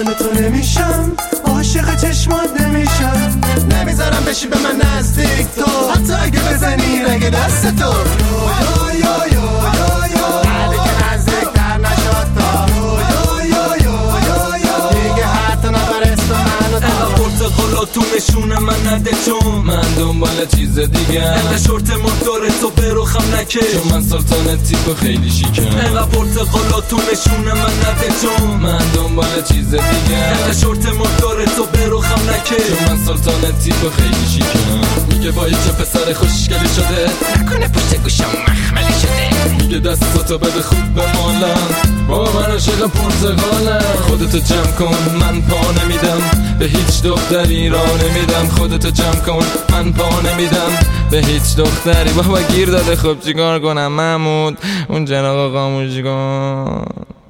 مال تو نمیشم، عاشق چشمات نمیشم، نمیذارم بشی به من نزدیک تو، حتی اگه بزنی رنگ دست تو. یا یا یا یا یا علی که نزدیک در نشد تا، یا یا یا یا دیگه حتی نبرست منو تو. پرتقالا تو نشونه من نده چون من دنبال چیز دیگه، انقدر شورت مردار تو بروخم نکش چون من سلطان تیپ خیلی شیکم. انقدر پرتقالا تو نشونه من نده چون من دنبال چیز دیگه، انقدر شورت مردار تو بروخم نکش چون من سلطان تیپ خیلی شیکم. میگه وای چه پسر خوشگلی شده، نکنه پشت گوشم مخملی شده، میگه دستاتو بده خوب به مالم، با من عاشق پرتقالم. خودتو جمع کن من پا نمیدم به هیچ دختری، را نمیدم. خودتو جمع کن من پا نمیدم به هیچ دختری. بابا گیر داده، خب چیکار کنم محمود؟ اون جناق خاموش کن.